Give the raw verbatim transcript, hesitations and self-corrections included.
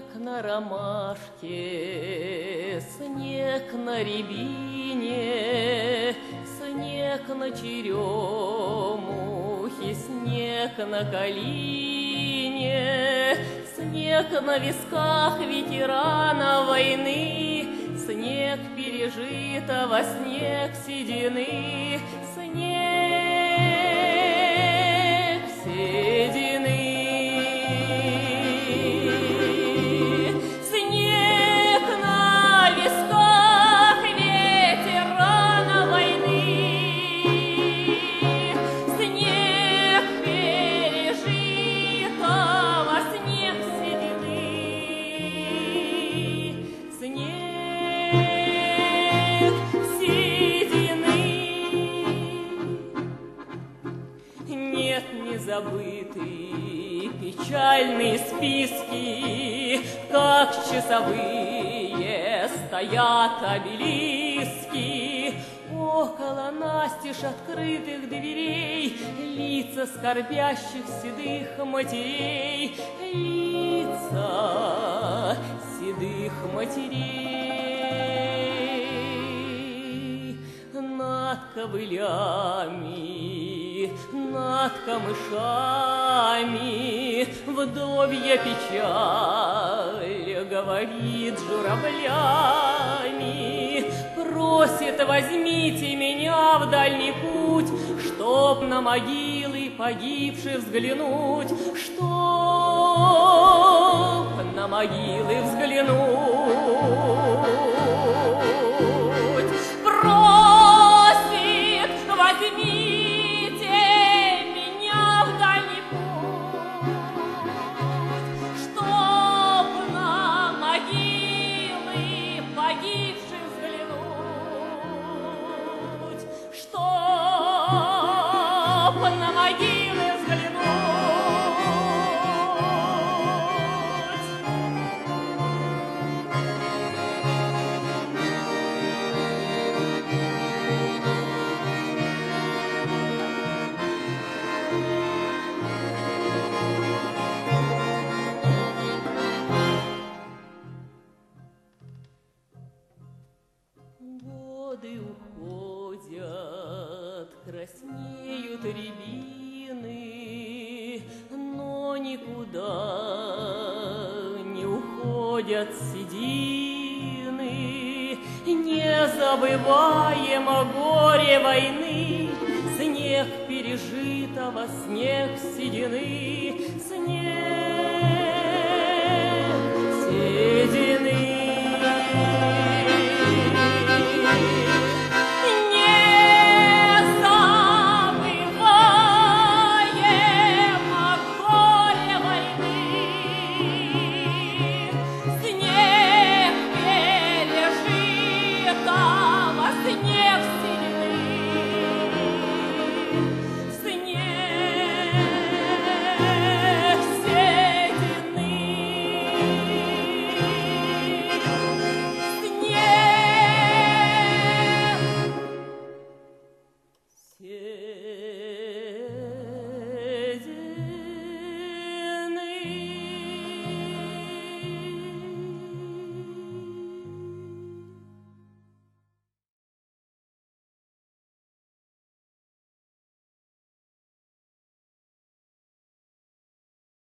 на ромашке, снег на рябине, снег на черемухе, снег на калине, снег на висках ветерана войны, снег пережитого, снег седины, снег седины. Снег на висках ветерана войны, снег пережитого, снег седины, снег седины. Нет, не забыты печальные списки, как часовые стоят обелиски. Около настежь открытых дверей лица скорбящих седых матерей, лица седых матерей. Над ковылями, над камышами вдовья печаль говорит журавлями, просит: возьмите меня в дальний путь, чтоб на могилы погибших взглянуть, чтоб на могилы взглянуть. Просит: возьмите меня в дальний путь, чтоб на могилы погибших взглянуть, чтоб на могилы взглянуть. Годы уходят, краснеют рябины, но никуда не уходят седины. Незабываемо горе войны, снег пережитого, снег седины.